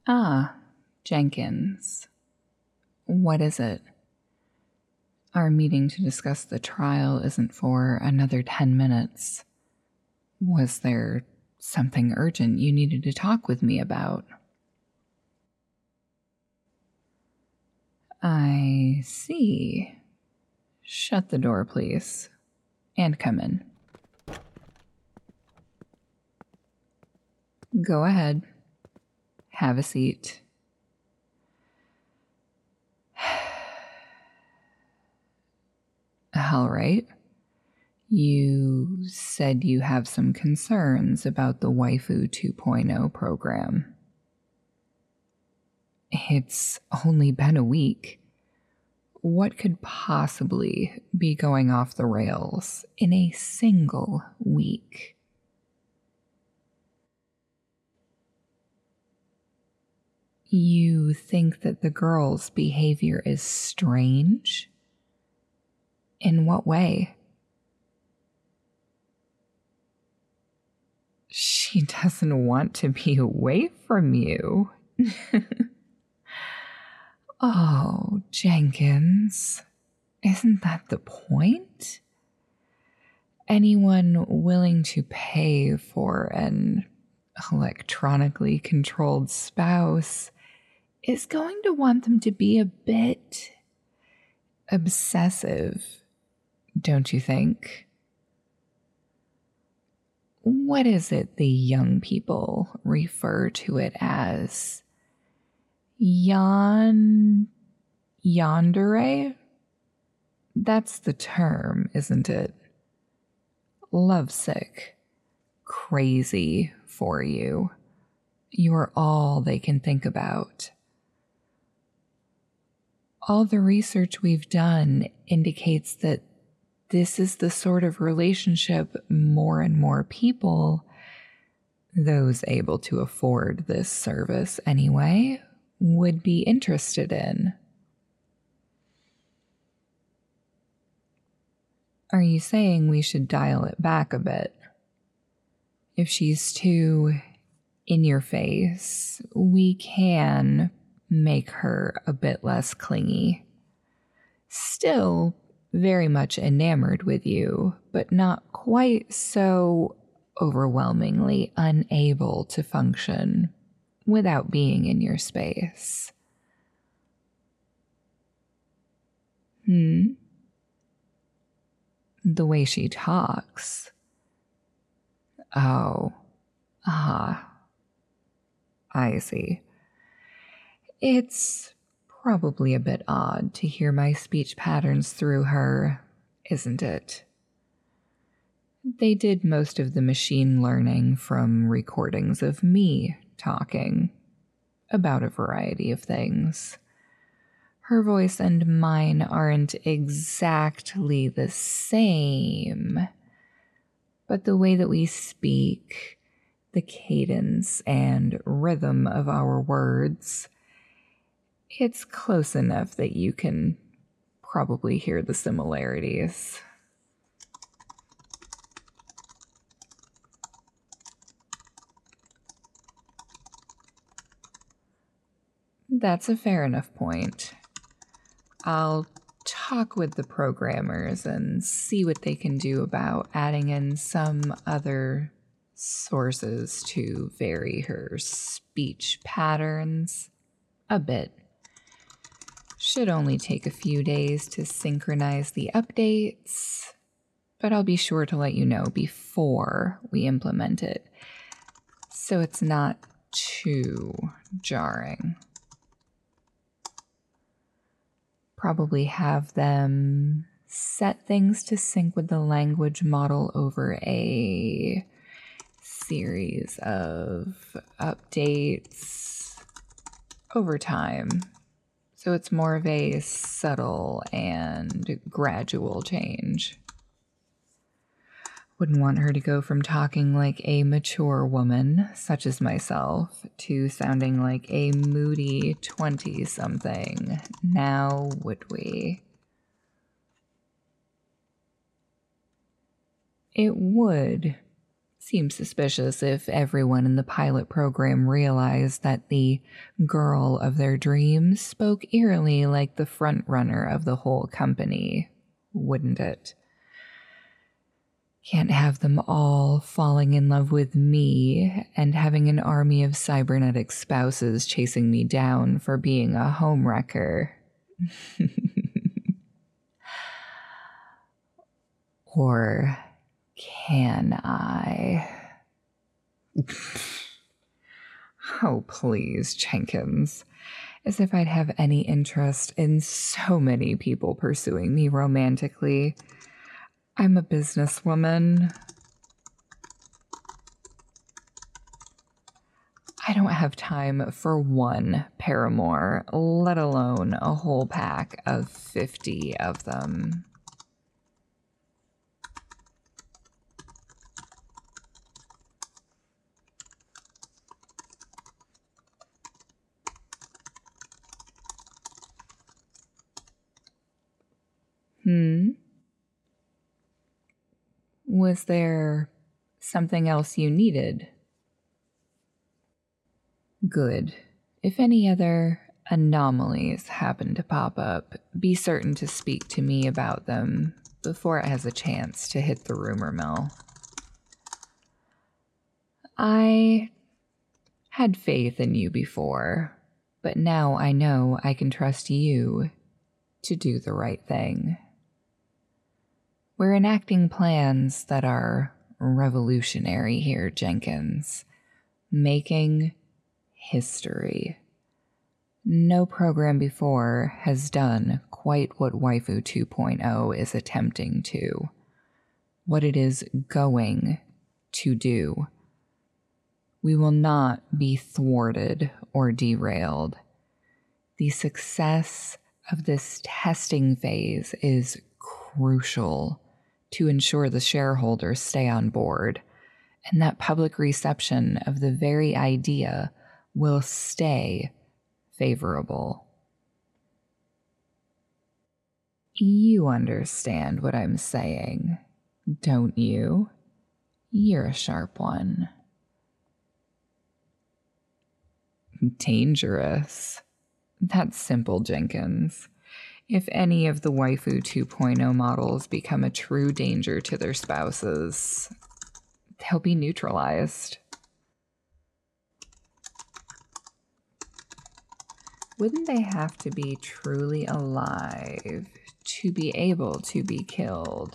Ah, Jenkins. What is it? Our meeting to discuss the trial isn't for another 10 minutes. Was there something urgent you needed to talk with me about? I see. Shut the door, please. And come in. Go ahead. Have a seat. All right. You said you have some concerns about the Waifu 2.0 program. It's only been a week. What could possibly be going off the rails in a single week? You think that the girl's behavior is strange? In what way? She doesn't want to be away from you. Oh, Jenkins, isn't that the point? Anyone willing to pay for an electronically controlled spouse is going to want them to be a bit obsessive, don't you think? What is it the young people refer to it as? Yandere? That's the term, isn't it? Lovesick. Crazy for you. You're all they can think about. All the research we've done indicates that this is the sort of relationship more and more people, those able to afford this service anyway, would be interested in. Are you saying we should dial it back a bit? If she's too in your face, we can make her a bit less clingy. Still very much enamored with you, but not quite so overwhelmingly unable to function without being in your space. The way she talks. Oh, I see. It's probably a bit odd to hear my speech patterns through her, isn't it? They did most of the machine learning from recordings of me talking about a variety of things. Her voice and mine aren't exactly the same, but the way that we speak, the cadence and rhythm of our words, it's close enough that you can probably hear the similarities. That's a fair enough point. I'll talk with the programmers and see what they can do about adding in some other sources to vary her speech patterns a bit. Should only take a few days to synchronize the updates, but I'll be sure to let you know before we implement it, so it's not too jarring. Probably have them set things to sync with the language model over a series of updates over time. So it's more of a subtle and gradual change. Wouldn't want her to go from talking like a mature woman, such as myself, to sounding like a moody 20-something. Now, would we? It would Seems suspicious if everyone in the pilot program realized that the girl of their dreams spoke eerily like the front-runner of the whole company, wouldn't it? Can't have them all falling in love with me and having an army of cybernetic spouses chasing me down for being a homewrecker. Or can I? Oh, please, Jenkins. As if I'd have any interest in so many people pursuing me romantically. I'm a businesswoman. I don't have time for one paramour, let alone a whole pack of 50 of them. Was there something else you needed? Good. If any other anomalies happen to pop up, be certain to speak to me about them before it has a chance to hit the rumor mill. I had faith in you before, but now I know I can trust you to do the right thing. We're enacting plans that are revolutionary here, Jenkins. Making history. No program before has done quite what Waifu 2.0 is attempting to. What it is going to do. We will not be thwarted or derailed. The success of this testing phase is crucial to ensure the shareholders stay on board, and that public reception of the very idea will stay favorable. You understand what I'm saying, don't you? You're a sharp one. Dangerous. That's simple, Jenkins. If any of the Waifu 2.0 models become a true danger to their spouses, they'll be neutralized. Wouldn't they have to be truly alive to be able to be killed?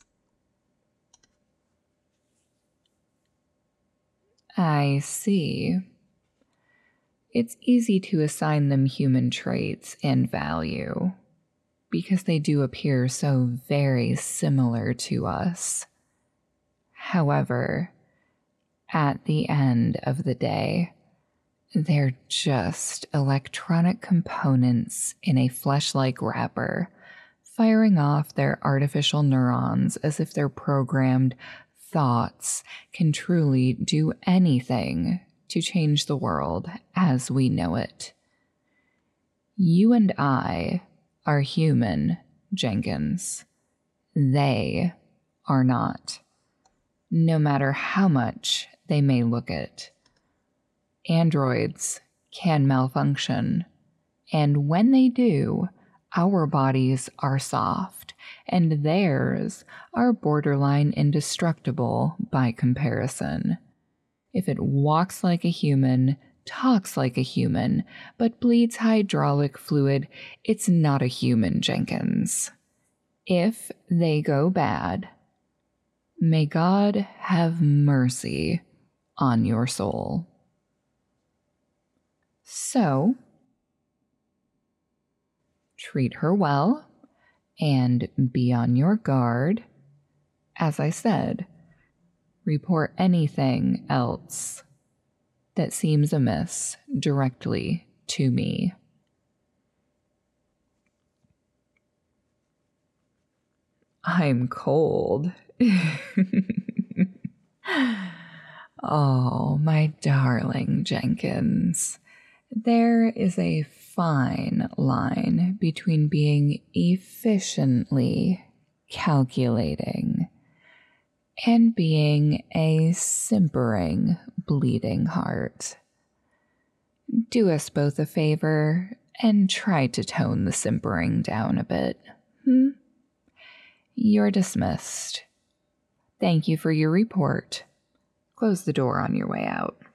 I see. It's easy to assign them human traits and value, because they do appear so very similar to us. However, at the end of the day, they're just electronic components in a flesh-like wrapper, firing off their artificial neurons as if their programmed thoughts can truly do anything to change the world as we know it. You and I are human, Jenkins. They are not. No matter how much they may look it. Androids can malfunction, and when they do, our bodies are soft, and theirs are borderline indestructible by comparison. If it walks like a human, talks like a human, but bleeds hydraulic fluid, it's not a human, Jenkins. If they go bad, may God have mercy on your soul. So, treat her well and be on your guard. As I said, report anything else that seems amiss directly to me. I'm cold. Oh, my darling Jenkins. There is a fine line between being efficiently calculating and being a simpering, bleeding heart. Do us both a favor and try to tone the simpering down a bit. You're dismissed. Thank you for your report. Close the door on your way out.